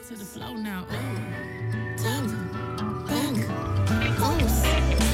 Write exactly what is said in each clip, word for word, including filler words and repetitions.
to the flow now. Ooh. Ooh. Back. Goose.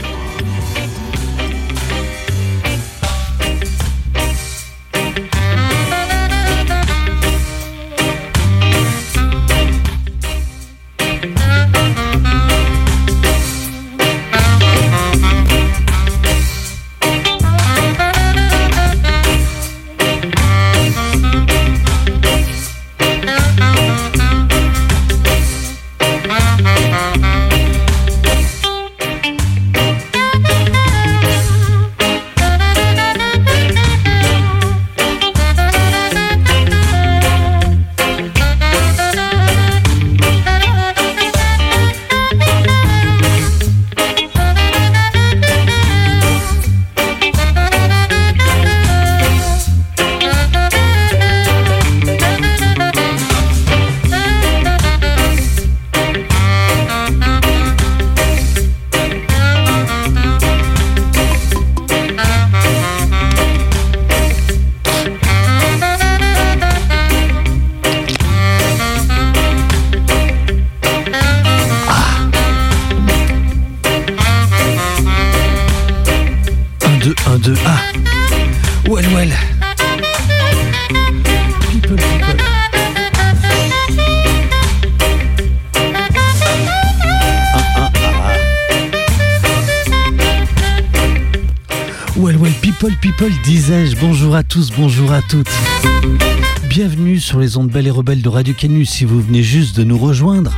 People, disais-je, bonjour à tous, bonjour à toutes. Bienvenue sur les ondes belles et rebelles de Radio Canu si vous venez juste de nous rejoindre.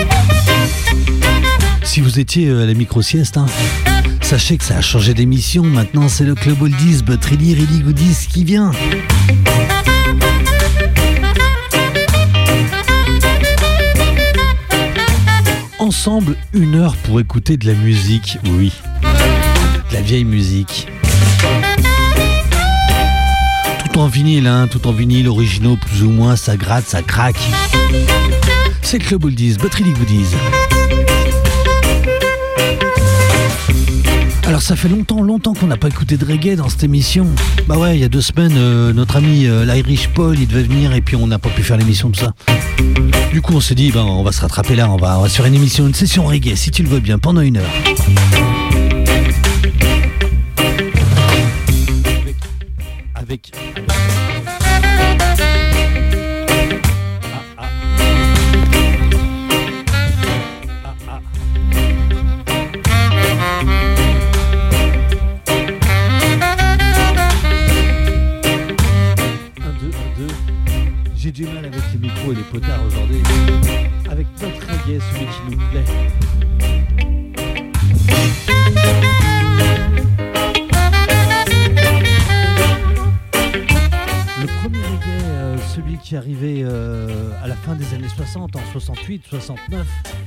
Si vous étiez à la micro-sieste, hein, sachez que ça a changé d'émission. Maintenant, c'est le Club Oldies, but really, really goodies qui vient. Ensemble, une heure pour écouter de la musique, oui, de la vieille musique. Tout en vinyle, hein, tout en vinyle, originaux plus ou moins, ça gratte, ça craque. C'est le Club Oldies, but really goodies. Alors ça fait longtemps, longtemps qu'on n'a pas écouté de reggae dans cette émission. Bah ouais, il y a deux semaines, euh, notre ami euh, l'Irish Paul, il devait venir et puis on n'a pas pu faire l'émission de ça. Du coup on s'est dit, bah, on va se rattraper là, on va, on va se faire une émission, une session reggae, si tu le veux bien, pendant une heure. Avec... Ah, ah. Ah, ah. Un, deux, un, deux. J'ai du mal avec les micros et les potards aujourd'hui. Avec notre reggae, celui qui nous plaît. Le premier reggae, euh, celui qui arrivait euh, à la fin des années soixante, en soixante-huit, soixante-neuf.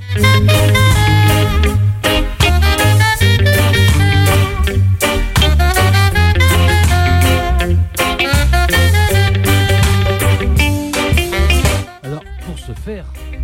Alors, pour ce faire...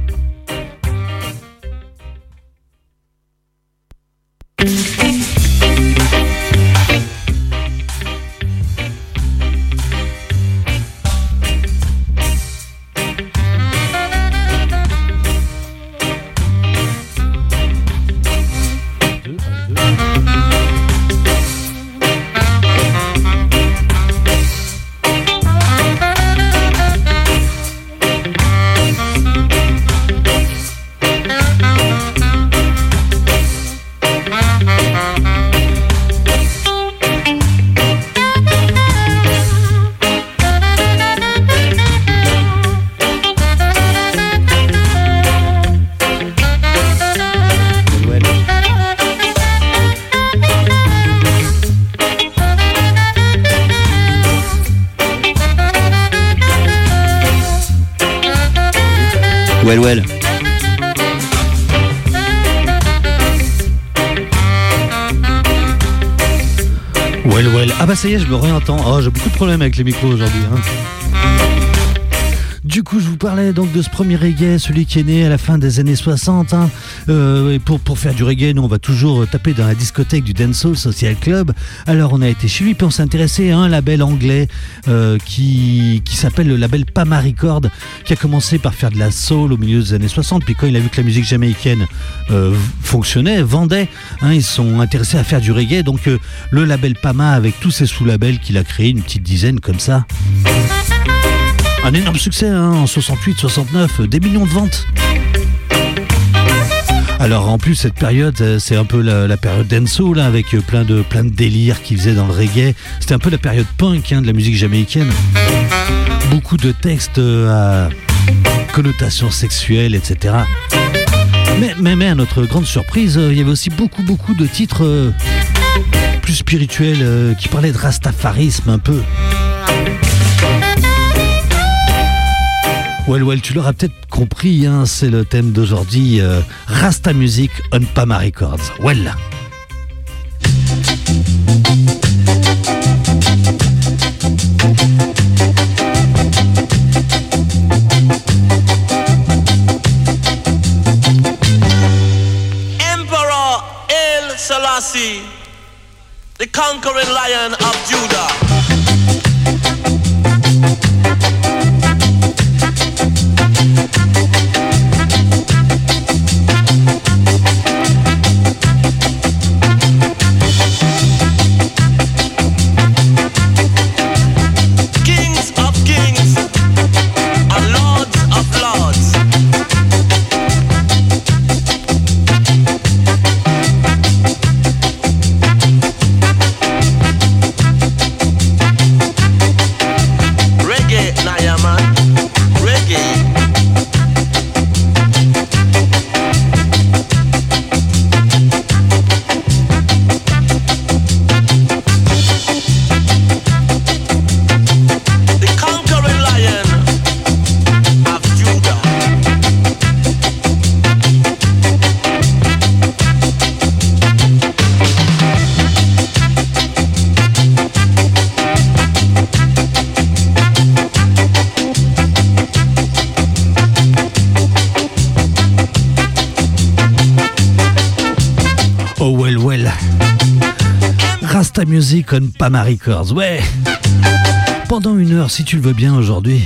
Well, well. Well, well. Ah bah ça y est, je me réentends. Oh, j'ai beaucoup de problèmes avec les micros aujourd'hui. Hein. Du coup, coup, je vous parlais donc de ce premier reggae, celui qui est né à la fin des années soixante. Hein. Euh, et pour, pour faire du reggae, nous, on va toujours taper dans la discothèque du Dancehall Social Club. Alors, on a été chez lui, puis on s'est intéressé à un label anglais euh, qui, qui s'appelle le label Pama Records, qui a commencé par faire de la soul au milieu des années soixante. Puis quand il a vu que la musique jamaïcaine euh, fonctionnait, vendait, hein, ils se sont intéressés à faire du reggae. Donc, euh, le label Pama, avec tous ses sous-labels qu'il a créés, une petite dizaine comme ça. Un énorme succès, hein, en soixante-huit soixante-neuf, des millions de ventes. Alors en plus cette période, c'est un peu la, la période dancehall, là, avec plein de, plein de délires qu'ils faisaient dans le reggae. C'était un peu la période punk, hein, de la musique jamaïcaine. Beaucoup de textes à connotation sexuelle, et cetera. Mais, mais, mais à notre grande surprise, il y avait aussi beaucoup, beaucoup de titres euh, plus spirituels euh, qui parlaient de rastafarisme un peu. Well, well, tu l'auras peut-être compris, hein, c'est le thème d'aujourd'hui, euh, Rasta Music on Pama Records. Well. Emperor Haile Selassie, the conquering lion of Judah. Rasta Music on Pama Records, ouais. Pendant une heure, si tu le veux bien, aujourd'hui.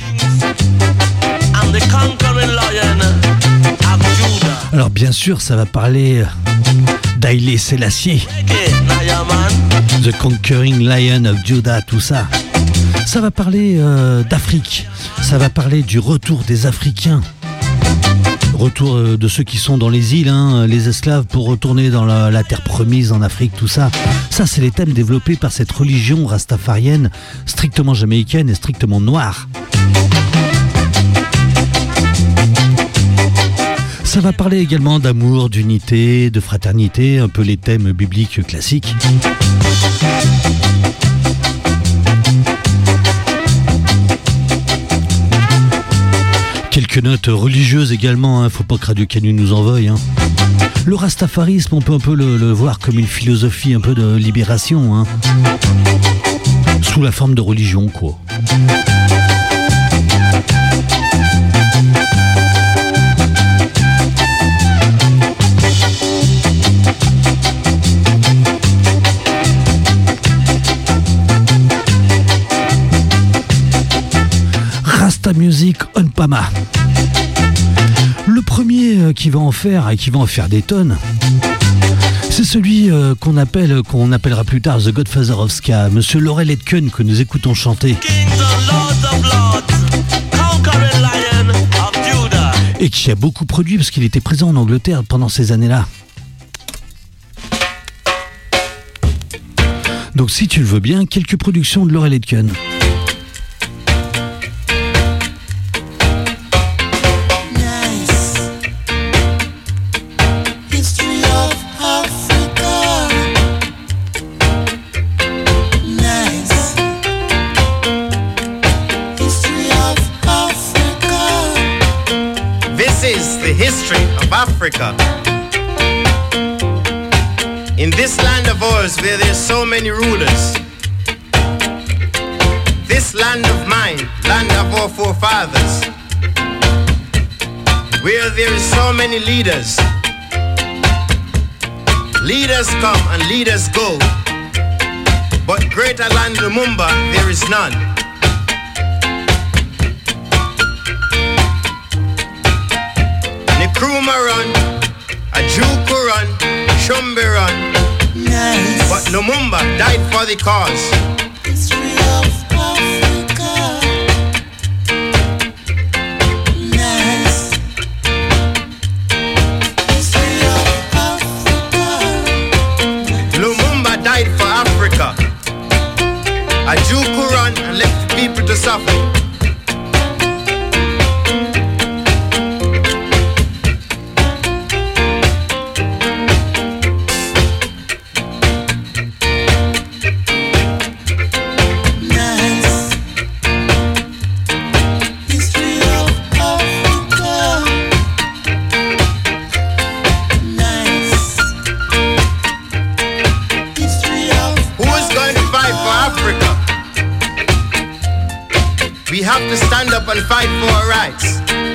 Alors bien sûr, ça va parler d'Haile Selassie, The Conquering Lion of Judah, tout ça. Ça va parler euh, d'Afrique, ça va parler du retour des Africains. Retour de ceux qui sont dans les îles, hein, les esclaves, pour retourner dans la, la terre promise en Afrique, tout ça. Ça, c'est les thèmes développés par cette religion rastafarienne, strictement jamaïcaine et strictement noire. Ça va parler également d'amour, d'unité, de fraternité, un peu les thèmes bibliques classiques. Quelques notes religieuses également, hein, faut pas que Radio Canu nous en veuille. Hein. Le rastafarisme, on peut un peu le, le voir comme une philosophie un peu de libération, hein. Sous la forme de religion, quoi. Rasta Music on Pama. Le premier qui va en faire et qui va en faire des tonnes, c'est celui qu'on appelle, qu'on appellera plus tard The Godfather of Ska, Monsieur Laurel Aitken, que nous écoutons chanter. Et qui a beaucoup produit parce qu'il était présent en Angleterre pendant ces années-là. Donc si tu le veux bien, quelques productions de Laurel Aitken. Africa. In this land of ours where there's so many rulers, this land of mine, land of our forefathers, where there is so many leaders. Leaders come and leaders go, but greater land Lumumba there is none. Nkrumah run, Ojukwu run, Shumbi run, nice. But Lumumba died for the cause. History of Africa. Nice. History of Africa. Lumumba died for Africa. Ojukwu run and left the people to suffer. We have to stand up and fight for our rights.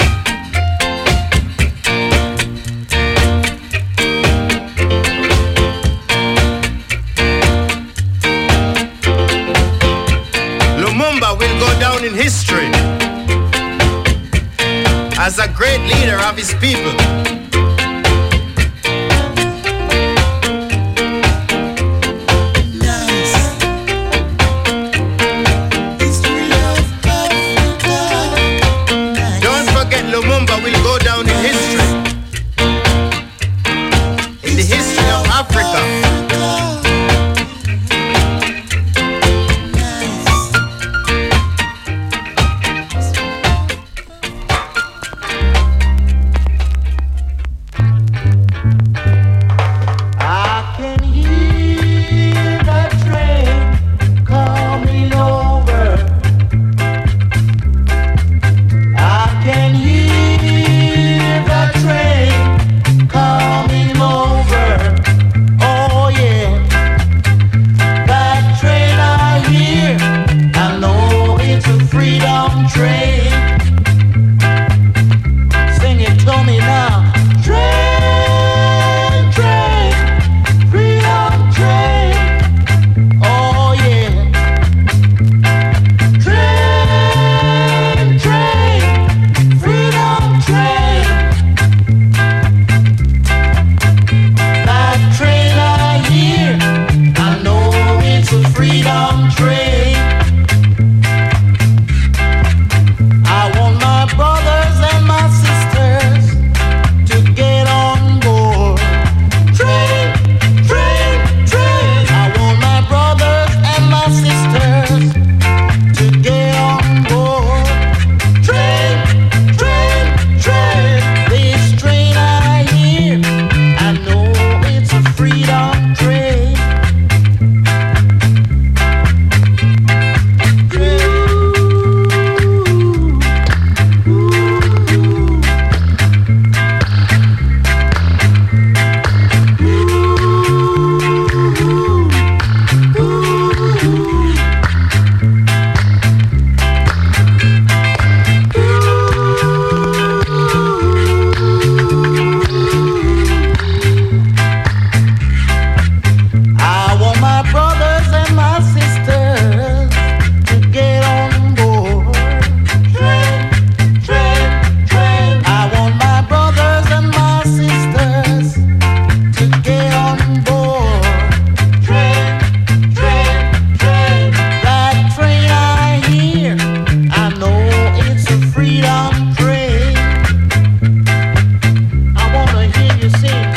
Lumumba will go down in history as a great leader of his people. Lumumba will go down in history, in the history of Africa. I can hear the train coming over. I can hear the train coming over. Oh yeah, that train I hear, I know it's a freedom train. Sing it to me now. Train, train, freedom train. Oh yeah. Train, train, freedom train. That train I hear, I know it's a freedom train. I want my brothers and my sisters to get on board. Train, train, train. I want my brothers and my sisters to get on board. Train, train, train. This train I hear, I know it's a freedom train. I want my brothers and my sisters to get on board. Train, train, train. I want my brothers and my sisters to get on board. Train, train, train. That train I hear, I know it's a freedom train. I wanna hear you sing.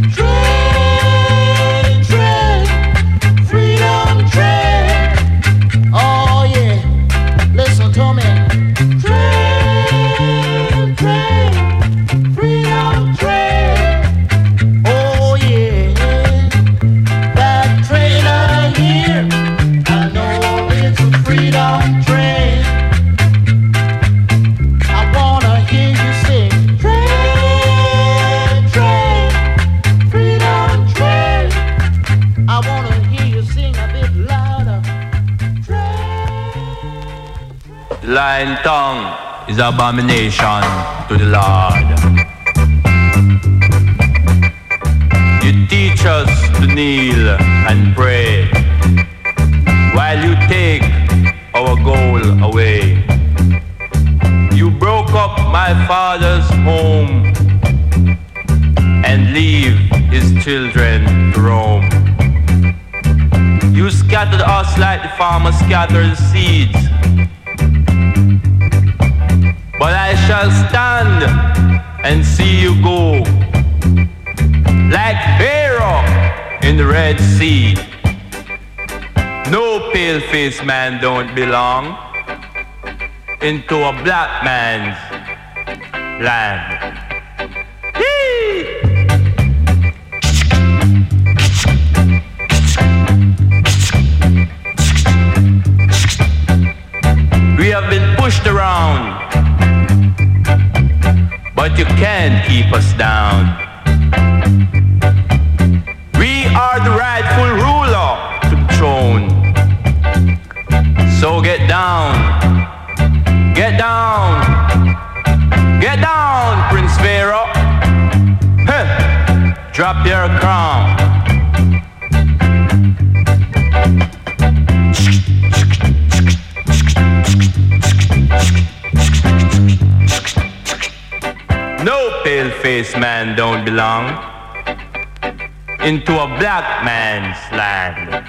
Train, train, freedom train. Oh yeah, listen to me. Train, train, freedom train. Oh yeah, that train I hear, I know it's a freedom train. I wanna hear you sing. Train, train, freedom train. I wanna hear you sing a bit louder. Train. Lying tongue is abomination to the Lord. us to kneel and pray while you take our goal away. You broke up my father's home and leave his children to roam. You scattered us like the farmer scatters seeds. But I shall stand and see you go, like Pharaoh in the Red Sea. No pale-faced man don't belong into a black man's land. We have been pushed around, but you can't keep us down. We are the rightful ruler to the throne. So get down, get down, get down, Prince Pharaoh. Huh. Drop your crown. No pale-faced man don't belong into a black man's land.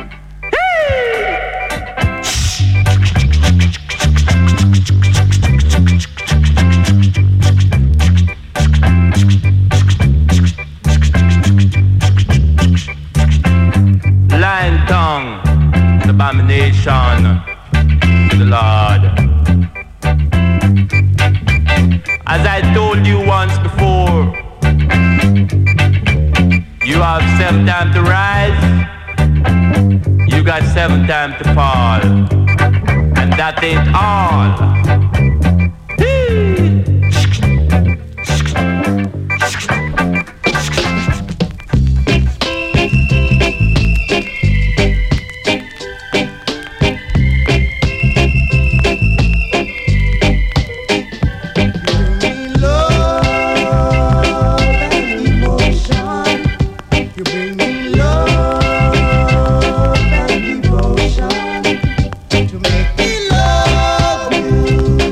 Lion tongue, an abomination to the Lord. As I told you once before, you have seven times to rise, you got seven times to fall, and that ain't all. To make me love you.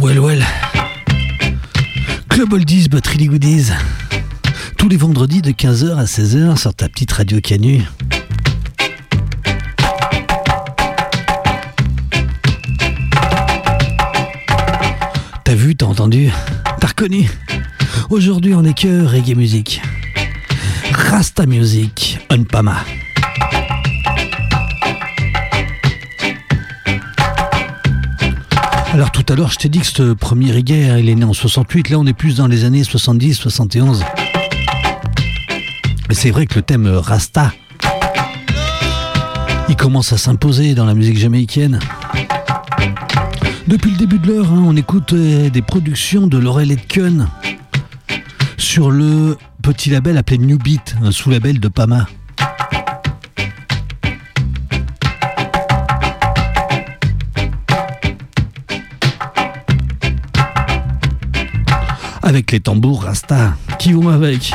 Well, well. Club Oldies, but really goodies. Tous les vendredis de quinze heures à seize heures sur ta petite radio Canu. T'as vu, t'as entendu, t'as reconnu. Aujourd'hui, on est que reggae music. Rasta music, on Pama. Alors tout à l'heure, je t'ai dit que ce premier reggae, hein, il est né en soixante-huit. Là, on est plus dans les années soixante-dix, soixante et onze. Mais c'est vrai que le thème Rasta, il commence à s'imposer dans la musique jamaïcaine. Depuis le début de l'heure, hein, on écoute euh, des productions de Laurel Aitken sur le petit label appelé New Beat, un sous-label de Pama. Avec les tambours Rasta qui vont avec.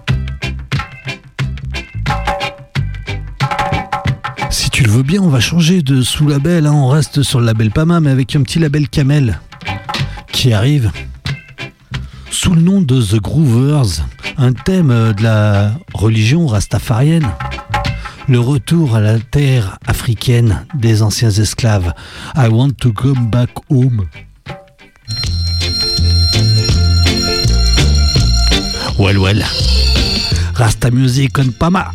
Si tu le veux bien, on va changer de sous-label, hein. On reste sur le label Pama, mais avec un petit label Camel qui arrive sous le nom de The Groovers, un thème de la religion rastafarienne, le retour à la terre africaine des anciens esclaves. I want to come back home. Well, well. Rasta music on Pama.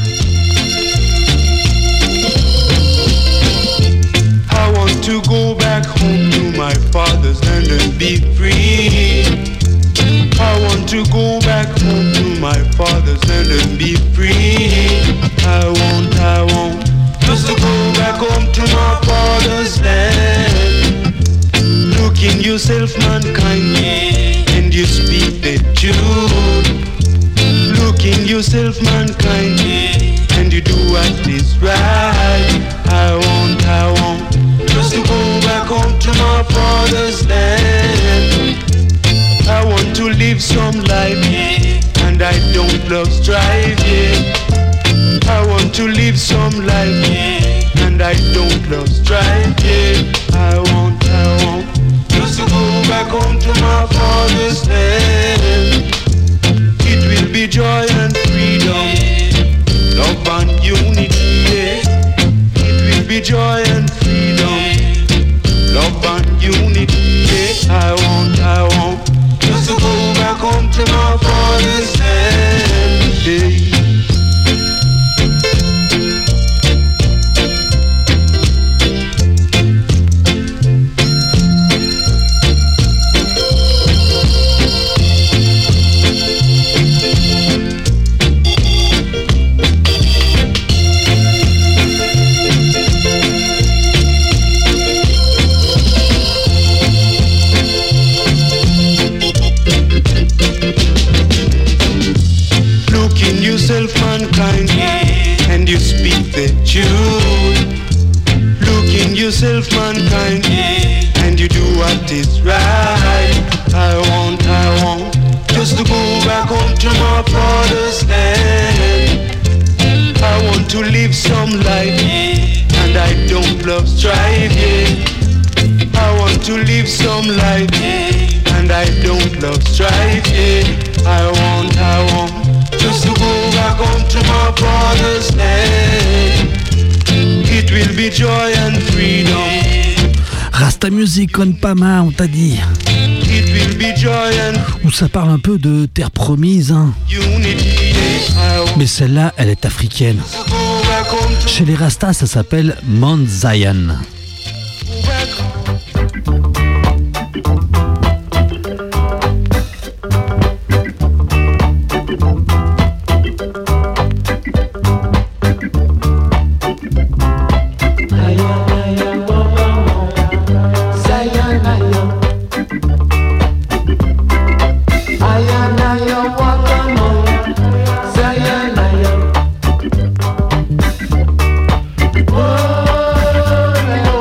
I want to go back home to my father's land and be free. I want to go back home to my father's land and be free. I want, I want just to go back home to my father's land. Look in yourself, mankind, and you speak the truth. Look in yourself, mankind, and you do what is right. I want, I want just to go back home to my father's land. I want to live some life, and I don't love strife, yeah. I want to live some life, and I don't love strife, yeah. I want, I want just to go back home to my father's land. It will be joy and freedom, love and unity, yeah. It will be joy and freedom, love and unity, yeah. I want, I want just to go back home to my father's land, yeah. Yourself, mankind, and you speak the truth. Look in yourself, mankind, and you do what is right. I want, I want just to go back home to my father's land. I want to live some life, and I don't love strife, yeah. I want to live some life, and I don't love strife, yeah. I want, I want just to go back home to my father's land. It will be joy and freedom. Rasta music on Pama, on t'a dit. It will be joy and où ça parle un peu de terre promise, hein. unity. Mais celle-là, elle est africaine. Chez les Rastas, ça s'appelle Mount Zion. Oh,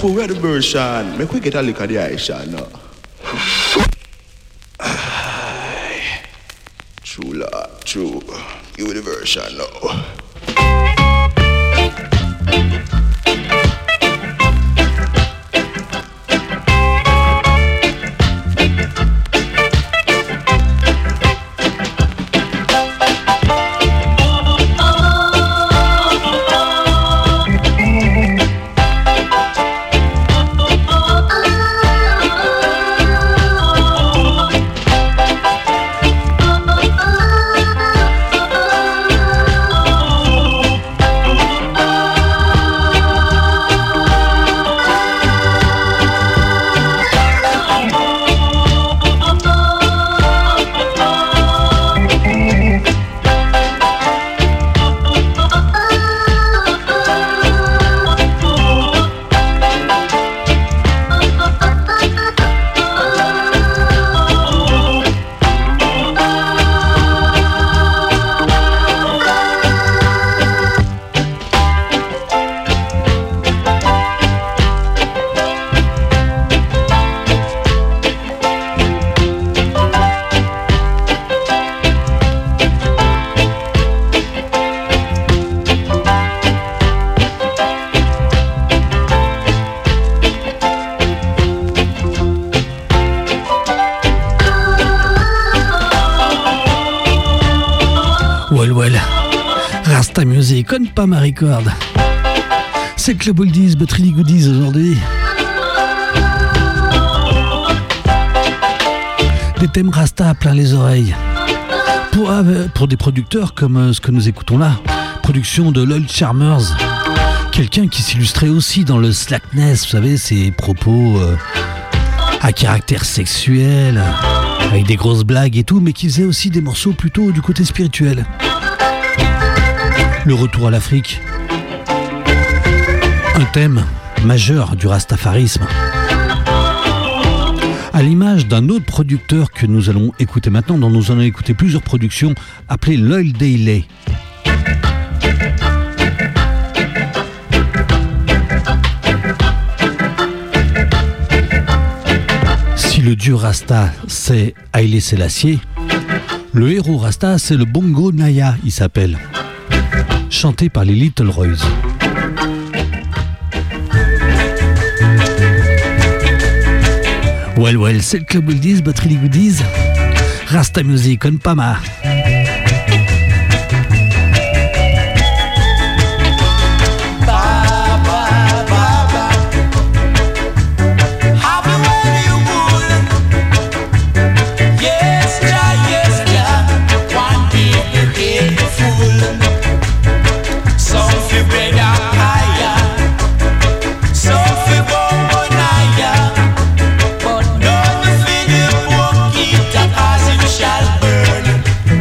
people, where the version? Make we get a look at the Aisha now. True, Lord, true. Give me the version now. Rasta Music, on pas ma record. C'est Club Oldies, but really goodies aujourd'hui. Des thèmes Rasta à plein les oreilles. Pour, pour des producteurs comme ce que nous écoutons là, production de Lloyd Charmers, quelqu'un qui s'illustrait aussi dans le slackness, vous savez, ses propos euh, à caractère sexuel, avec des grosses blagues et tout, mais qui faisait aussi des morceaux plutôt du côté spirituel. Le retour à l'Afrique, un thème majeur du rastafarisme. À l'image d'un autre producteur que nous allons écouter maintenant, dont nous allons écouter plusieurs productions, appelé Lloyd Daly. Si le dieu Rasta, c'est Haïlé Sélassié, le héros Rasta, c'est le Bongo Naya, il s'appelle. Chanté par les Little Roys. Well, well, c'est le Club Oldies, but really goodies. Rasta Music, on Pama. Shall burn.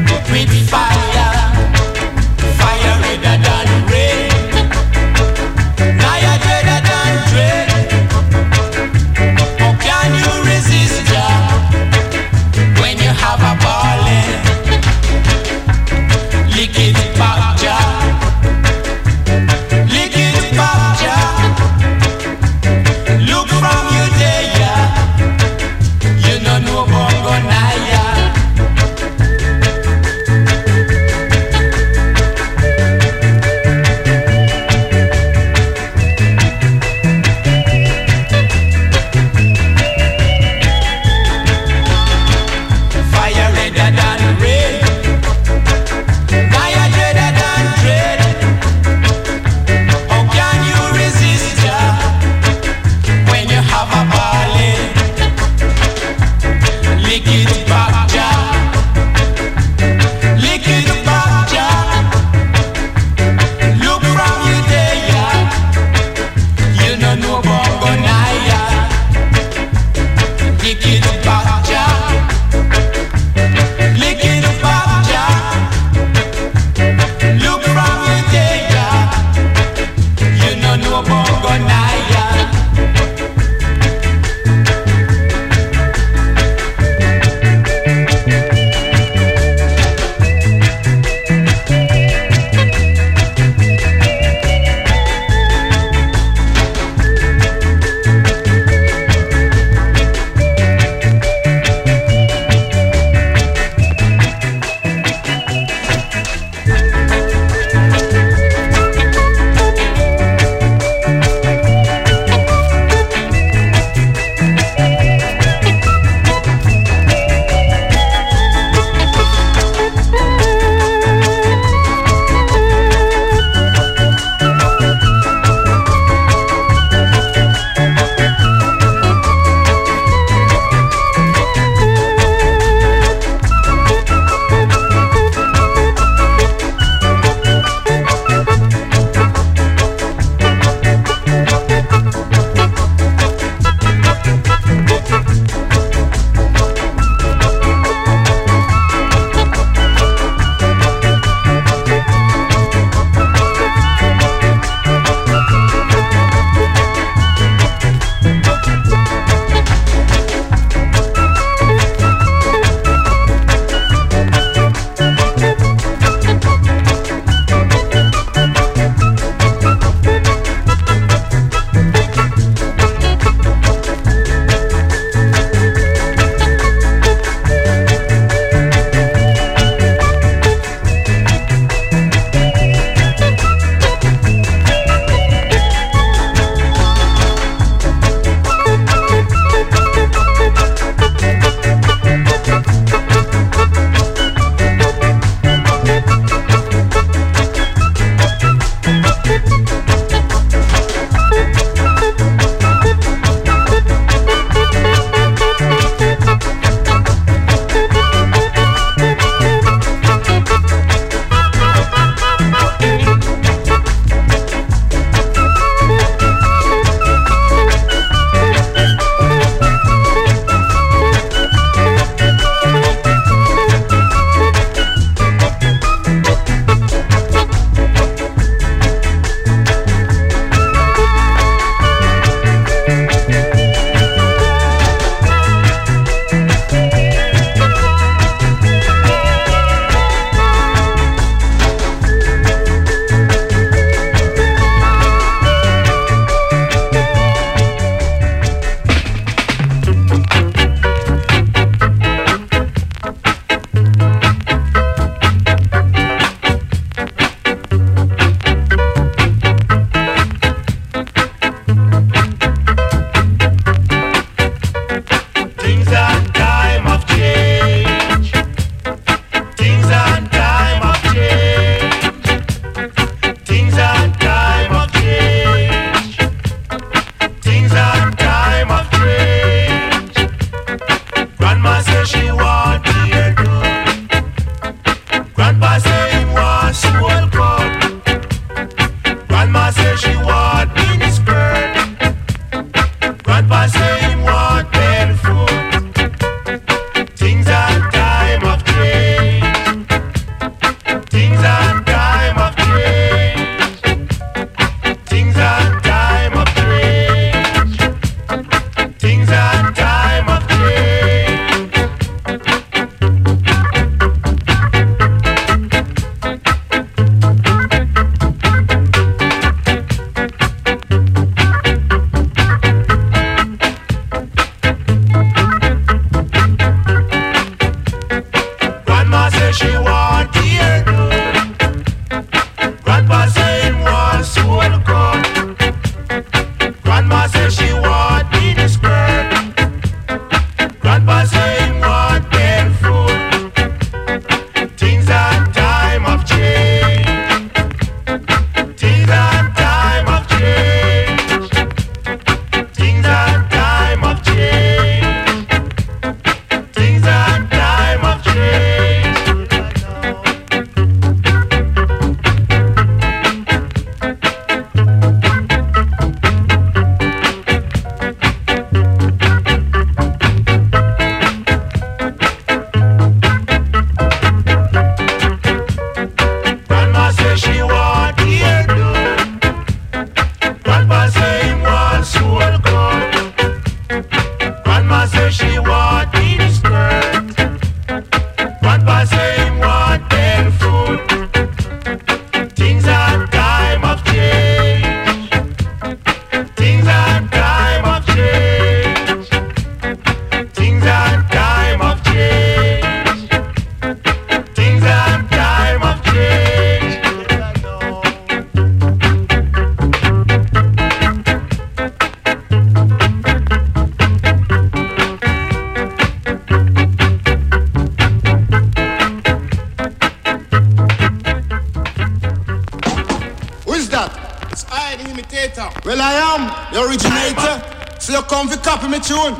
that? It's I, the imitator. Well, I am the originator. So you come to copy me tune.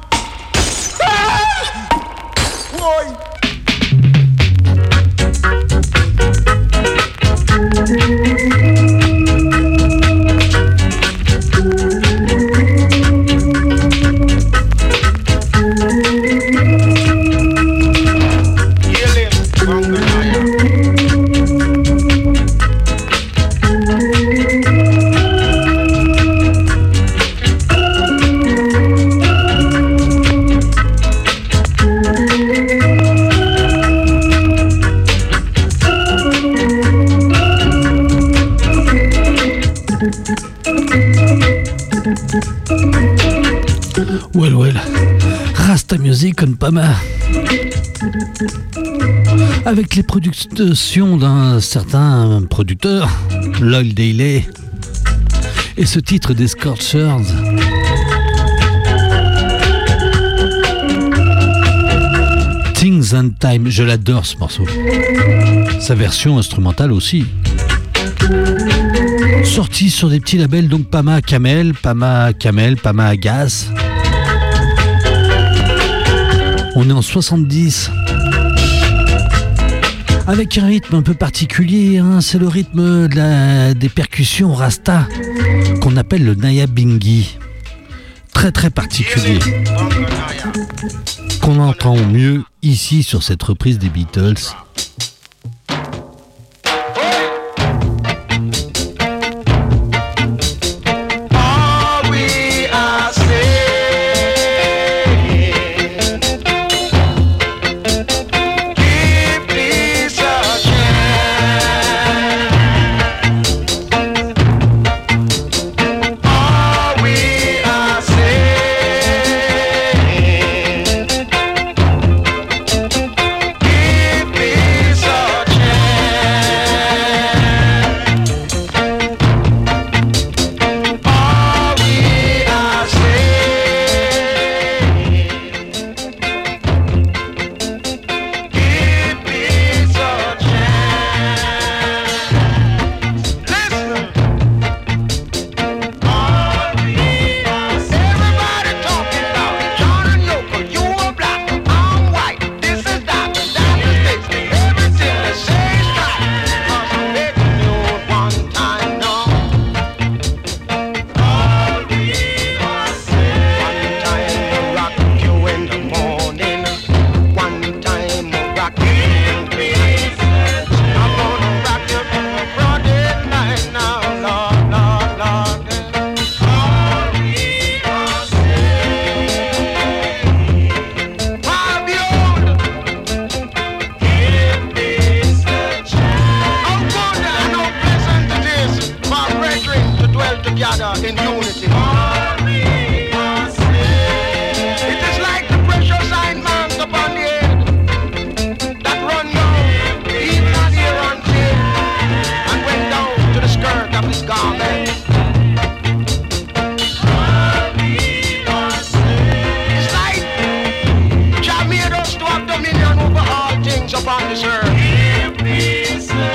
Boy. Well, well, Rasta Music on Pama. Avec les productions d'un certain producteur, Lloyd Daly, et ce titre des Scorchers. Things and Time, je l'adore ce morceau. Sa version instrumentale aussi. Sorti sur des petits labels, donc Pama Camel, Pama Camel, Pama Gas. On est en soixante-dix. Avec un rythme un peu particulier, hein, c'est le rythme de la, des percussions Rasta, qu'on appelle le Nyabinghi. Très très particulier. Qu'on entend mieux ici sur cette reprise des Beatles.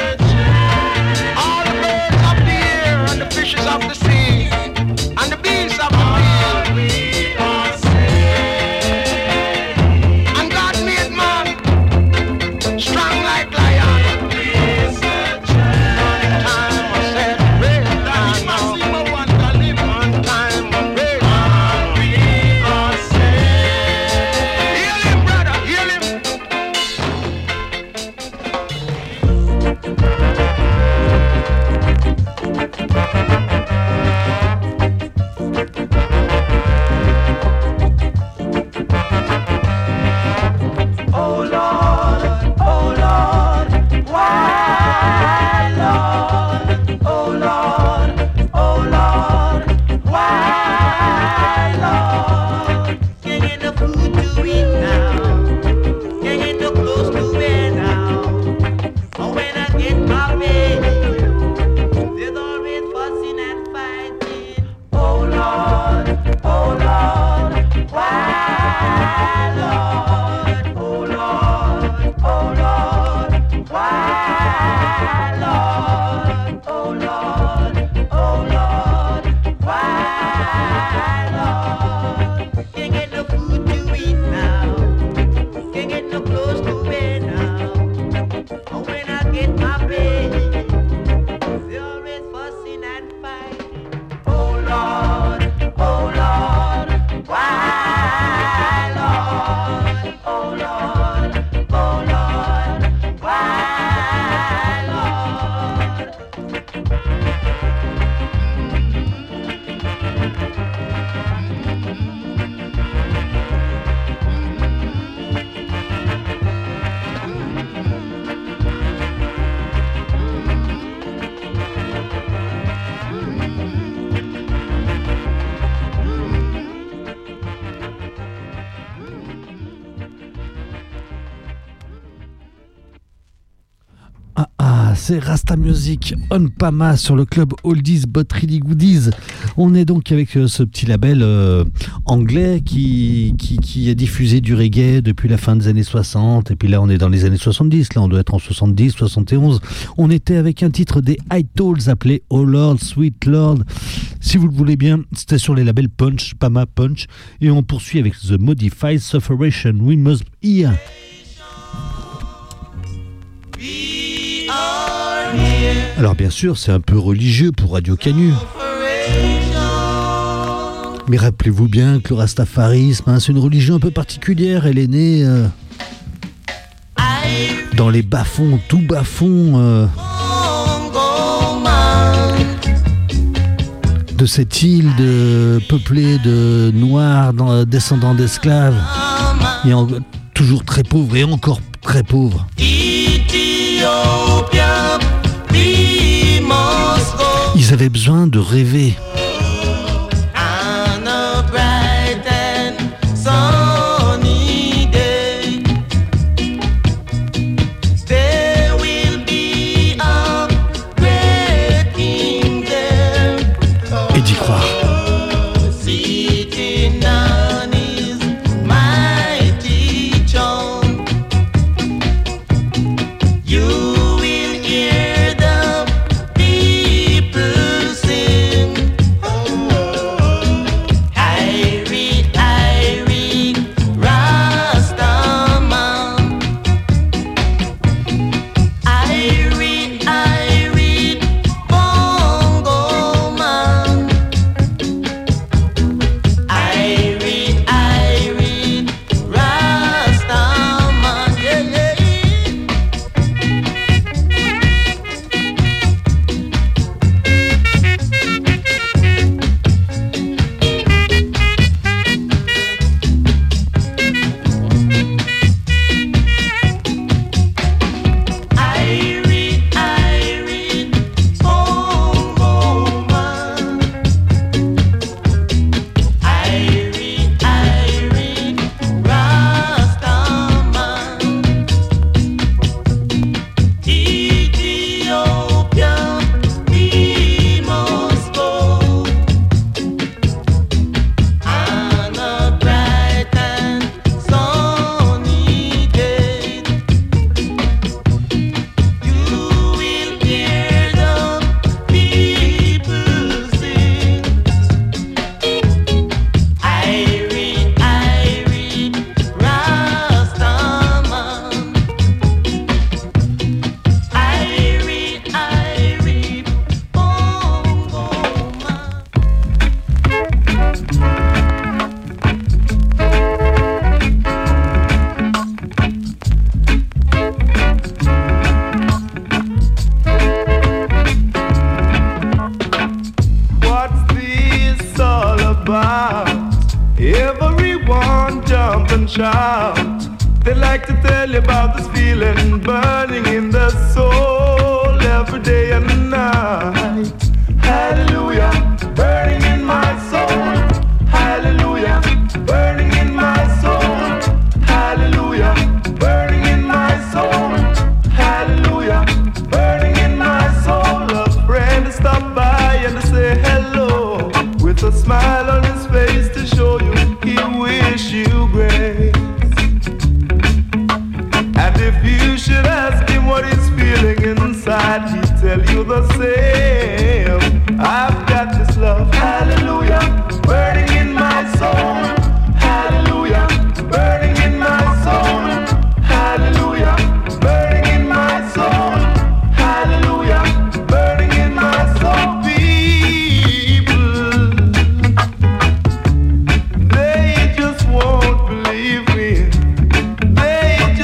All the birds of the air and the fishes of the sea and the beasts c'est Rasta Music on Pama sur le club Oldies But Really Goodies. On est donc avec euh, ce petit label euh, anglais qui, qui, qui a diffusé du reggae depuis la fin des années soixante, et puis là on est dans les années soixante-dix, là on doit être en soixante-dix, soixante et onze. On était avec un titre des Hightolls appelé Oh Lord, Sweet Lord. Si vous le voulez bien, c'était sur les labels Punch, Pama Punch, et on poursuit avec The Modified Sufferation, We Must Hear. Alors bien sûr, c'est un peu religieux pour Radio Canu. Mais rappelez-vous bien que le rastafarisme, hein, c'est une religion un peu particulière. Elle est née euh, dans les bas-fonds, tout bas-fonds euh, de cette île de, peuplée de noirs dans, descendants d'esclaves, et en, toujours très pauvres et encore très pauvres. Ils avaient besoin de rêver. Et d'y croire.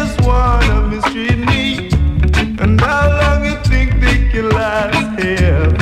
And how long you think they can last here?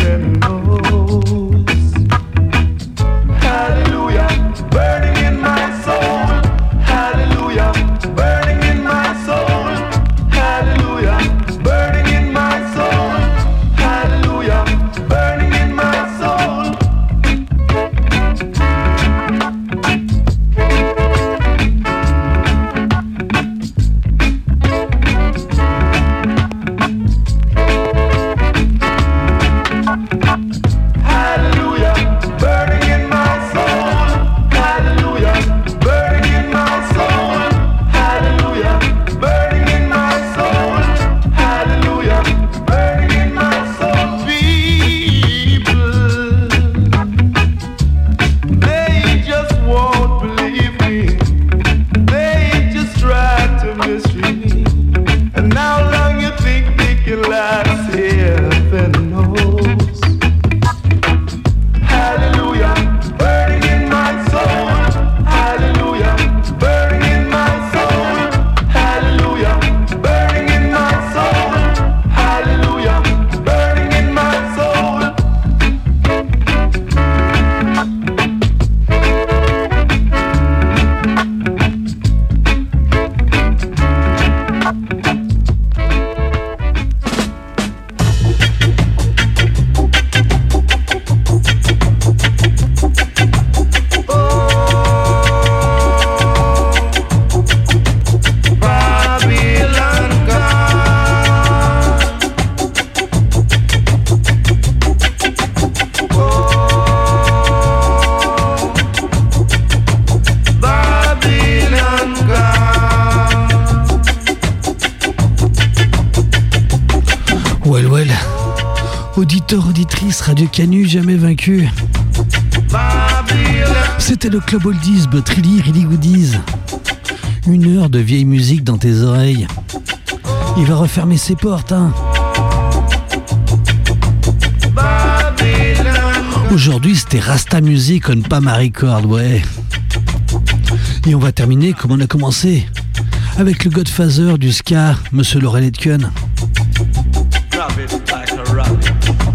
hallelujah, burning in my soul, hallelujah, burning in my soul, hallelujah, burning in my soul, hallelujah, burning in my soul. People, they just won't believe me, they just try to mislead me, and how long you think they can last here, heaven knows. Hallelujah, burning in my soul, hallelujah, burning in my soul, hallelujah, burning in my soul, hallelujah, burning in my soul. Babylon God, oh, Babylon God. Well, well. Auditeur, auditrice, Radio Canu, jamais vaincu. Babylon. C'était le Club Oldies, but really, really goodies. Une heure de vieille musique dans tes oreilles. Il va refermer ses portes, hein. Aujourd'hui, c'était Rasta Music on Pama Record, ouais. Et on va terminer comme on a commencé, avec le Godfather du ska, Monsieur Laurel Aitken. Grab it like a rabbit.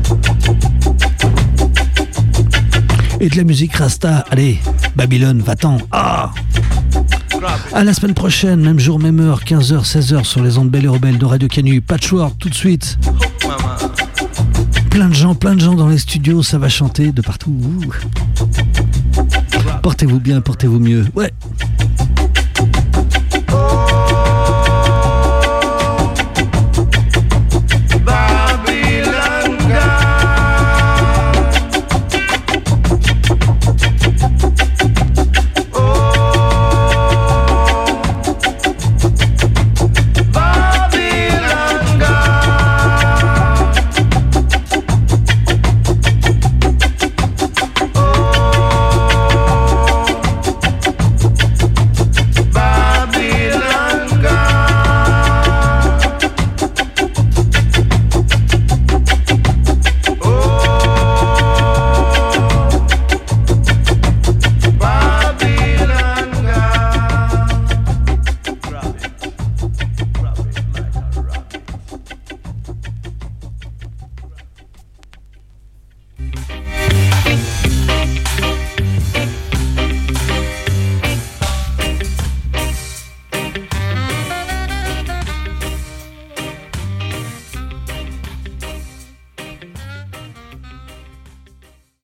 Et de la musique Rasta, allez, Babylone, va-t'en. Ah, Grab it. à la semaine prochaine, même jour, même heure, quinze heures, seize heures sur les ondes belles et rebelles de Radio Canu. Patchwork tout de suite. Mama. Plein de gens, plein de gens dans les studios, ça va chanter de partout. Ouh. Portez-vous bien, portez-vous mieux. Ouais.